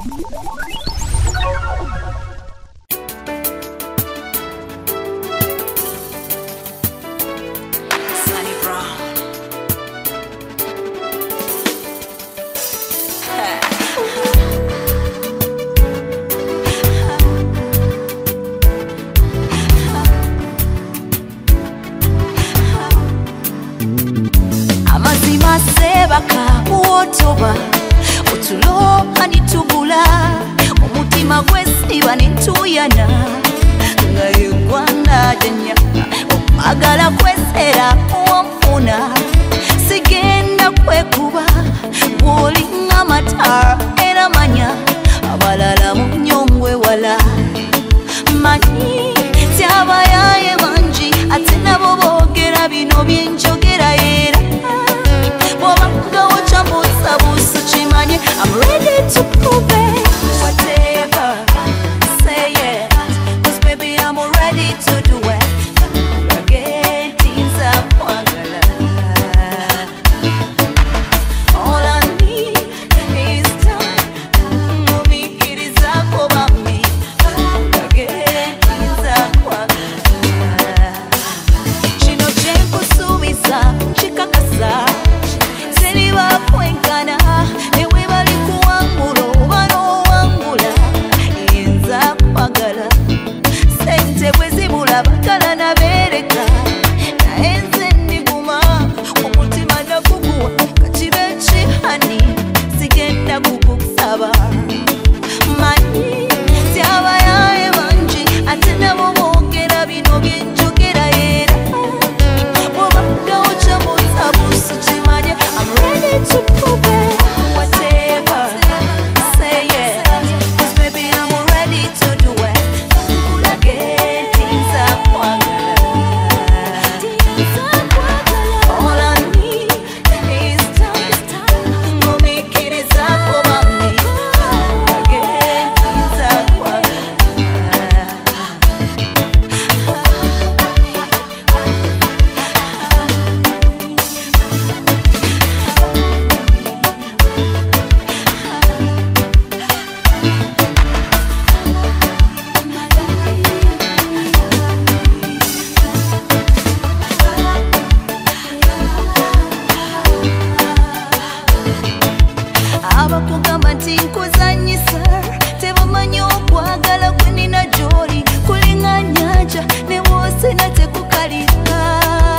Sebaka uotoba utulo anitubula umutima gwesiba nituyana ngayugwana denya agala kwesera uwamfuna sigenda kwekuba wolinga mata era manya abalala munyongwe wala mani tyabayaye manji ate nabo boogera bino byenjogera era I'm ready to prove it. Whatever, say it. 'Cause baby, I'm ready to do it. Again, things are wangala. All I need is time. Movie, it is up over me. Again, things are wangala. She no change kusumiza, chikakasa. Seniwa poinkana. Bakala na bereka na enze niguma umutima ndakugwa kachibechi hani sigenda kukusaba mani tyaba yae banji ate nabo bongera bino byenjogera era wabanga ucha mutabusu chimanye I'm ready to prove it. Whatever, say it. 'Cause baby I'm ready to do it. Again all I need is time. Go make it is up over me. Again, it's up abakugamba nti nkuzanyisa tebamanyi okwagala kwe nina gy'oli kulinga nnyanja ne bw'osena tekukalira